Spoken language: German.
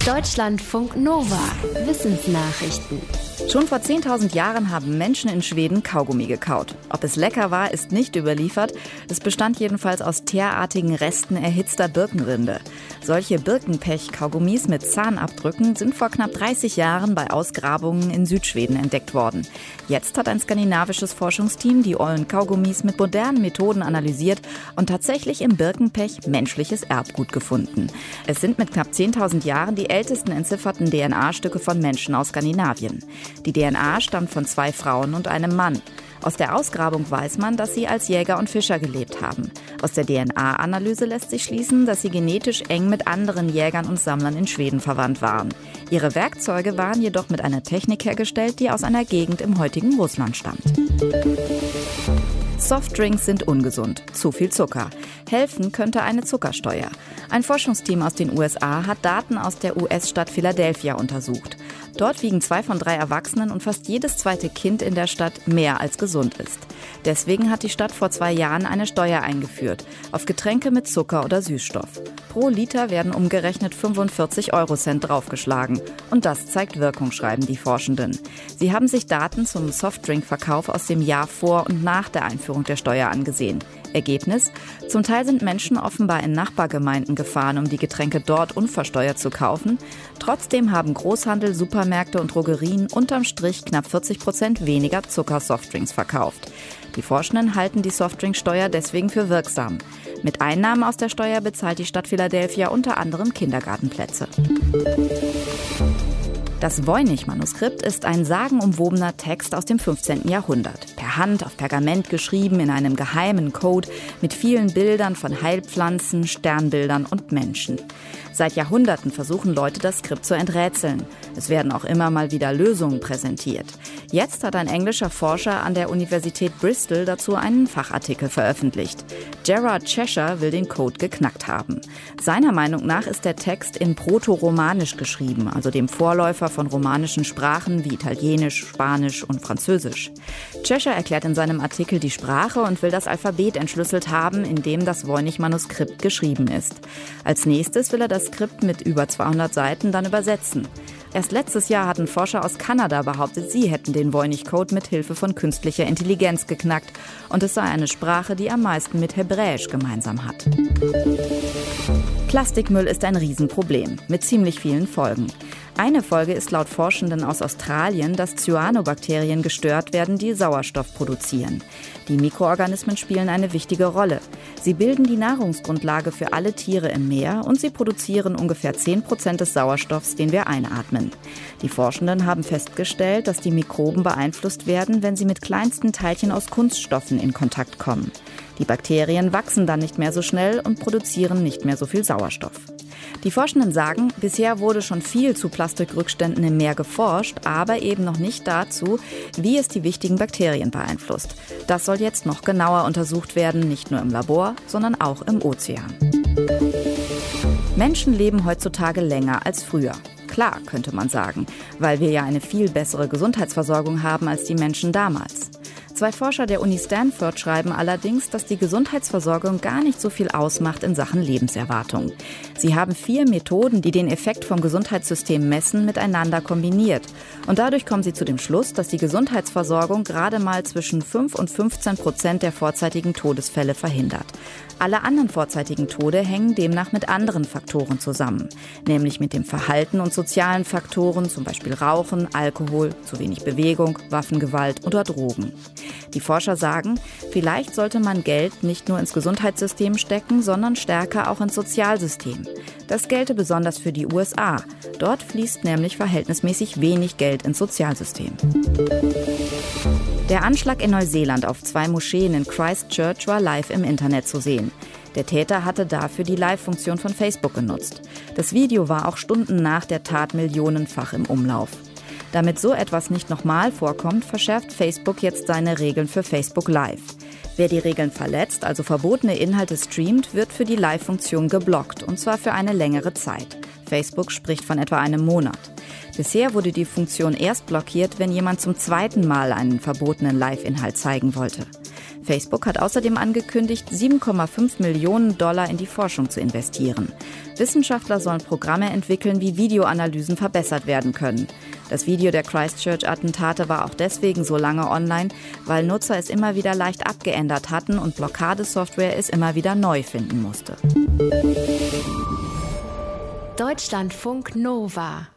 Deutschlandfunk Nova. Wissensnachrichten. Schon vor 10.000 Jahren haben Menschen in Schweden Kaugummi gekaut. Ob es lecker war, ist nicht überliefert. Es bestand jedenfalls aus teerartigen Resten erhitzter Birkenrinde. Solche Birkenpech-Kaugummis mit Zahnabdrücken sind vor knapp 30 Jahren bei Ausgrabungen in Südschweden entdeckt worden. Jetzt hat ein skandinavisches Forschungsteam die ollen Kaugummis mit modernen Methoden analysiert und tatsächlich im Birkenpech menschliches Erbgut gefunden. Es sind mit knapp 10.000 Jahren die ältesten entzifferten DNA-Stücke von Menschen aus Skandinavien. Die DNA stammt von 2 Frauen und einem Mann. Aus der Ausgrabung weiß man, dass sie als Jäger und Fischer gelebt haben. Aus der DNA-Analyse lässt sich schließen, dass sie genetisch eng mit anderen Jägern und Sammlern in Schweden verwandt waren. Ihre Werkzeuge waren jedoch mit einer Technik hergestellt, die aus einer Gegend im heutigen Russland stammt. Softdrinks sind ungesund. Zu viel Zucker. Helfen könnte eine Zuckersteuer. Ein Forschungsteam aus den USA hat Daten aus der US-Stadt Philadelphia untersucht. Dort wiegen 2 von 3 Erwachsenen und fast jedes zweite Kind in der Stadt mehr als gesund ist. Deswegen hat die Stadt vor 2 Jahren eine Steuer eingeführt auf Getränke mit Zucker oder Süßstoff. Pro Liter werden umgerechnet 45 Eurocent draufgeschlagen. Und das zeigt Wirkung, schreiben die Forschenden. Sie haben sich Daten zum Softdrinkverkauf aus dem Jahr vor und nach der Einführung der Steuer angesehen. Ergebnis? Zum Teil sind Menschen offenbar in Nachbargemeinden gefahren, um die Getränke dort unversteuert zu kaufen. Trotzdem haben Großhandel, Supermärkte und Drogerien unterm Strich knapp 40% weniger Zucker-Softdrinks verkauft. Die Forschenden halten die Softdrinksteuer deswegen für wirksam. Mit Einnahmen aus der Steuer bezahlt die Stadt Philadelphia unter anderem Kindergartenplätze. Das Voynich-Manuskript ist ein sagenumwobener Text aus dem 15. Jahrhundert. Per Hand auf Pergament geschrieben in einem geheimen Code mit vielen Bildern von Heilpflanzen, Sternbildern und Menschen. Seit Jahrhunderten versuchen Leute, das Skript zu enträtseln. Es werden auch immer mal wieder Lösungen präsentiert. Jetzt hat ein englischer Forscher an der Universität Bristol dazu einen Fachartikel veröffentlicht. Gerard Cheshire will den Code geknackt haben. Seiner Meinung nach ist der Text in Proto-Romanisch geschrieben, also dem Vorläufer von romanischen Sprachen wie Italienisch, Spanisch und Französisch. Cheshire erklärt in seinem Artikel die Sprache und will das Alphabet entschlüsselt haben, in dem das Voynich-Manuskript geschrieben ist. Als nächstes will er das Skript mit über 200 Seiten dann übersetzen. Erst letztes Jahr hatten Forscher aus Kanada behauptet, sie hätten den Voynich-Code mit Hilfe von künstlicher Intelligenz geknackt. Und es sei eine Sprache, die am meisten mit Hebräisch gemeinsam hat. Plastikmüll ist ein Riesenproblem mit ziemlich vielen Folgen. Eine Folge ist laut Forschenden aus Australien, dass Cyanobakterien gestört werden, die Sauerstoff produzieren. Die Mikroorganismen spielen eine wichtige Rolle. Sie bilden die Nahrungsgrundlage für alle Tiere im Meer und sie produzieren ungefähr 10% des Sauerstoffs, den wir einatmen. Die Forschenden haben festgestellt, dass die Mikroben beeinflusst werden, wenn sie mit kleinsten Teilchen aus Kunststoffen in Kontakt kommen. Die Bakterien wachsen dann nicht mehr so schnell und produzieren nicht mehr so viel Sauerstoff. Die Forschenden sagen, bisher wurde schon viel zu Plastikrückständen im Meer geforscht, aber eben noch nicht dazu, wie es die wichtigen Bakterien beeinflusst. Das soll jetzt noch genauer untersucht werden, nicht nur im Labor, sondern auch im Ozean. Menschen leben heutzutage länger als früher. Klar, könnte man sagen, weil wir ja eine viel bessere Gesundheitsversorgung haben als die Menschen damals. 2 Forscher der Uni Stanford schreiben allerdings, dass die Gesundheitsversorgung gar nicht so viel ausmacht in Sachen Lebenserwartung. Sie haben 4 Methoden, die den Effekt vom Gesundheitssystem messen, miteinander kombiniert. Und dadurch kommen sie zu dem Schluss, dass die Gesundheitsversorgung gerade mal zwischen 5 und 15% der vorzeitigen Todesfälle verhindert. Alle anderen vorzeitigen Tode hängen demnach mit anderen Faktoren zusammen, nämlich mit dem Verhalten und sozialen Faktoren, zum Beispiel Rauchen, Alkohol, zu wenig Bewegung, Waffengewalt oder Drogen. Die Forscher sagen, vielleicht sollte man Geld nicht nur ins Gesundheitssystem stecken, sondern stärker auch ins Sozialsystem. Das gelte besonders für die USA. Dort fließt nämlich verhältnismäßig wenig Geld ins Sozialsystem. Der Anschlag in Neuseeland auf 2 Moscheen in Christchurch war live im Internet zu sehen. Der Täter hatte dafür die Live-Funktion von Facebook genutzt. Das Video war auch Stunden nach der Tat millionenfach im Umlauf. Damit so etwas nicht nochmal vorkommt, verschärft Facebook jetzt seine Regeln für Facebook Live. Wer die Regeln verletzt, also verbotene Inhalte streamt, wird für die Live-Funktion geblockt, und zwar für eine längere Zeit. Facebook spricht von etwa einem Monat. Bisher wurde die Funktion erst blockiert, wenn jemand zum 2. Mal einen verbotenen Live-Inhalt zeigen wollte. Facebook hat außerdem angekündigt, $7,5 Millionen in die Forschung zu investieren. Wissenschaftler sollen Programme entwickeln, wie Videoanalysen verbessert werden können. Das Video der Christchurch-Attentate war auch deswegen so lange online, weil Nutzer es immer wieder leicht abgeändert hatten und Blockadesoftware es immer wieder neu finden musste. Deutschlandfunk Nova